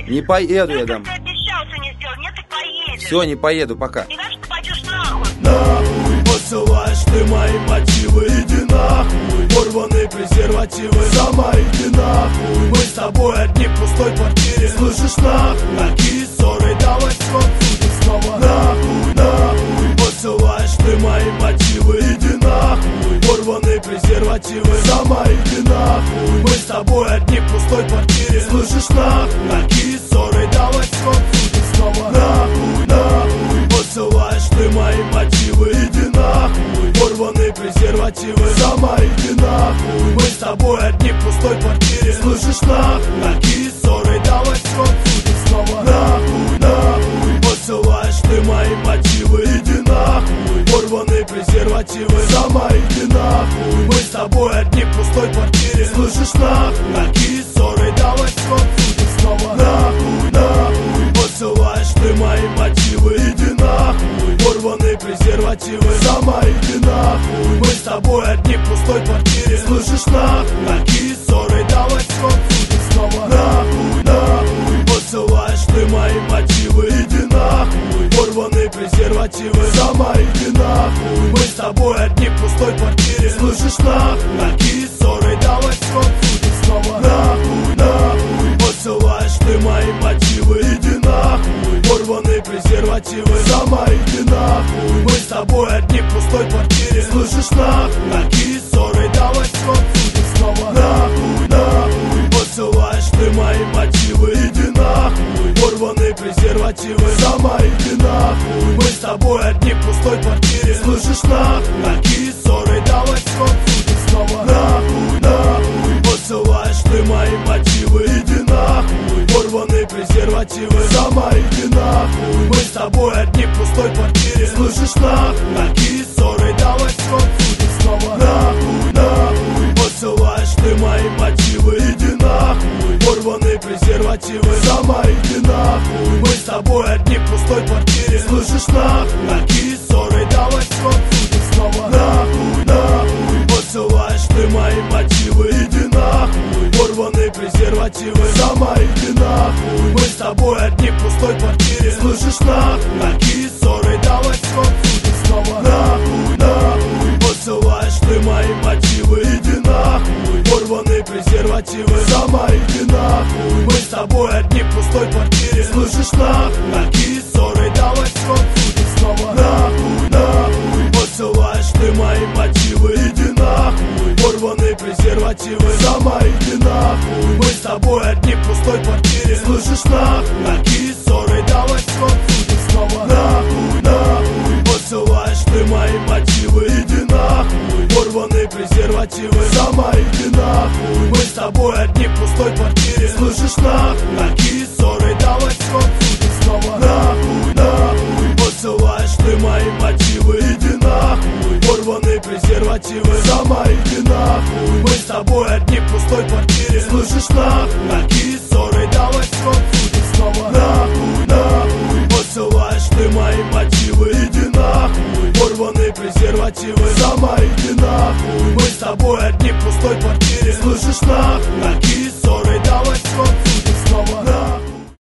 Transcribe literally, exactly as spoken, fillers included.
Не поеду я домой. Ты обещался не сделать, нет, ты поедешь. Все, не поеду, пока. Иначе ты пойдешь нахуй. Нахуй посылаешь ты мои мотивы, иди нахуй. Порванные презервативы, сама иди нахуй. Мы с тобой одни в пустой квартире, слышишь, нахуй. Какие ссоры, давай сходим снова. Нахуй, нахуй посылаешь ты мои мотивы, иди нахуй. Порванные презервативы, сама иди нахуй. Мы с тобой одни в пустой квартире, слышишь, нахуй. Какие ссоры, давай сходим снова. Нахуй, нахуй посылаешь ты мои мотивы, иди нахуй. Порванные презервативы, сама иди нахуй. Мы с тобой одни в пустой квартире, слышишь, нахуй. Какие ссоры, давай сходим снова. Нахуй, нахуй посылаешь ты мои мотивы, иди нахуй. Порванные презервативы, сама иди нахуй. Мы с тобой одни в пустой квартире, слышишь, нахуй. Какие ссоры, давай сходим снова. Нахуй, нахуй посылаешь ты мои мотивы, иди нахуй. Порванные презервативы, сама иди нахуй. Мы с тобой одни в пустой квартире, слышишь, нахуй. Какие ссоры, давай сходим снова. Нахуй, нахуй посылаешь ты мои мотивы, иди нахуй. Порванные презервативы, сама иди нахуй. Мы с тобой одни в пустой квартире, слышишь, нахуй. Какие ссоры, давай сходим снова. Нахуй, нахуй посылаешь ты мои мотивы, иди нахуй. Порванные презервативы, сама иди нахуй. Мы с тобой одни в пустой квартире, слышишь, нахуй. Какие ссоры, давай сходим снова. Нахуй, нахуй посылаешь ты мои мотивы, иди нахуй. Порванные презервативы, сама иди нахуй. Мы с тобой одни в пустой квартире, слышишь, нахуй. Какие ссоры, давай сходим снова. Нахуй, нахуй посылаешь ты мои мотивы, иди нахуй. Порванные презервативы, сама иди нахуй. Мы с тобой одни в пустой квартире, слышишь, нахуй. Какие ссоры, давай сходим снова. Нахуй, нахуй посылаешь ты мои мотивы, иди нахуй. Порванные презервативы, сама иди нахуй. Мы с тобой одни в пустой квартире, слышишь, нахуй. Какие ссоры, давай сходим снова. Нахуй, нахуй посылаешь ты мои мотивы, иди нахуй. Порванные презервативы, сама иди нахуй. Мы с тобой одни в пустой квартире, слышишь, нахуй. Какие ссоры, давай сходим снова. Нахуй, нахуй посылаешь ты мои мотивы, иди нахуй. Порванные презервативы, сама иди нахуй. Мы с тобой одни в пустой квартире, слышишь, нахуй. Какие ссоры, давай сходим снова. Нахуй, нахуй посылаешь ты мои мотивы, иди нахуй. Порванные презервативы, сама иди нахуй. Мы с тобой одни в пустой квартире, слышишь, нахуй. Какие ссоры, давай сходим снова. Нахуй, нахуй посылаешь ты мои мотивы, иди нахуй. Порванные презервативы, сама иди нахуй. Мы с тобой одни в пустой квартире, слышишь, нахуй. Какие ссоры, давай сходим снова. Нахуй, нахуй посылаешь ты мои мотивы, иди нахуй. Порванные презервативы, сама иди нахуй. Мы с тобой одни в пустой квартире, слышишь, нахуй. Какие ссоры, давай сходим снова. Нахуй, нахуй посылаешь ты мои мотивы, иди нахуй. Порванные презервативы, сама иди нахуй. Мы с тобой одни в пустой квартире, слышишь, нахуй. Какие ссоры, давай сходим.